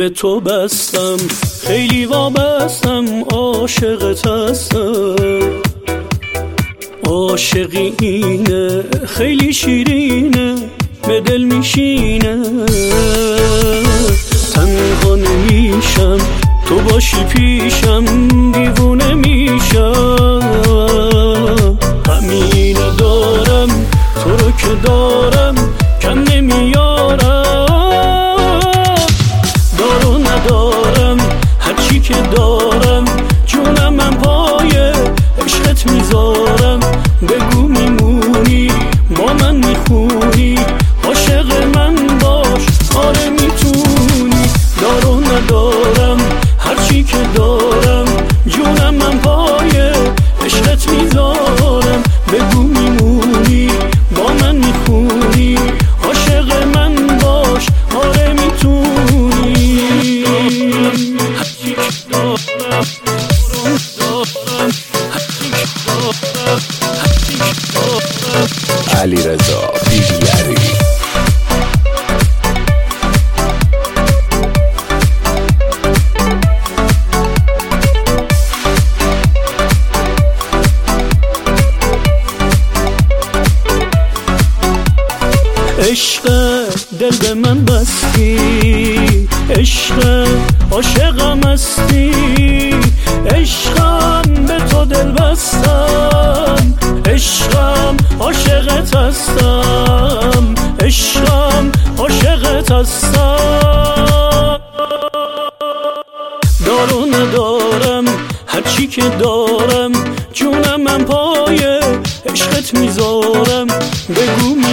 به تو بستم، خیلی وابستم، عاشقت هستم. عاشقی اینه خیلی شیرینه، به دل میشینه. تنها نمیشم تو باشی پیشم، دیوونه میشم. همینه دارم تو رو که دارم، کم نمیارم. دارو ندارم هرچی که دارم، جونم من پای عشقت میذارم. بگو میمونی با من میخونی، عاشق من باش آره میتونی. دارو ندارم هرچی که دارم، جونم من پای عشقت میذارم. بگو میمونی با من میخونی، عاشق من باش آره میتونی. هرچی که دارم علیرضا بیلیری. عشق دل به من بستی، عشق عاشقم هستی. عشقم به تو دل بستم، عشقم عاشقت هستم. عشقم عاشقت هستم. دارو ندارم هرچی که دارم، جونم من پای عشقت میذارم. بگو